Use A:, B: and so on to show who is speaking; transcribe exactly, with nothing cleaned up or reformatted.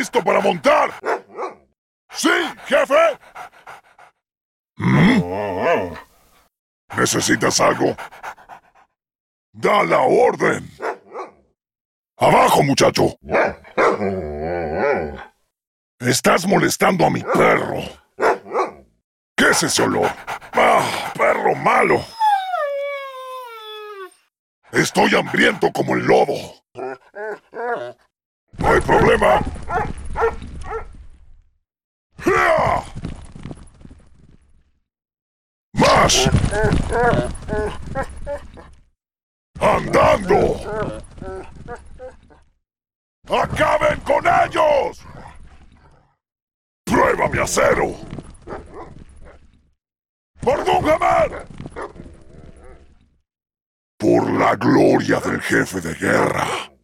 A: listo para montar? ¡Sí, jefe! ¿Mm? ¿Necesitas algo? ¡Da la orden! ¡Abajo, muchacho! ¡Estás molestando a mi perro! ¿Qué es ese olor? ¡Ah, perro malo! Estoy hambriento como el lobo. No hay problema. ¡Ja! ¡Más! ¡Andando! ¡Acaben con ellos! ¡Prueba mi acero! ¡Mordúngame! Por la gloria del jefe de guerra.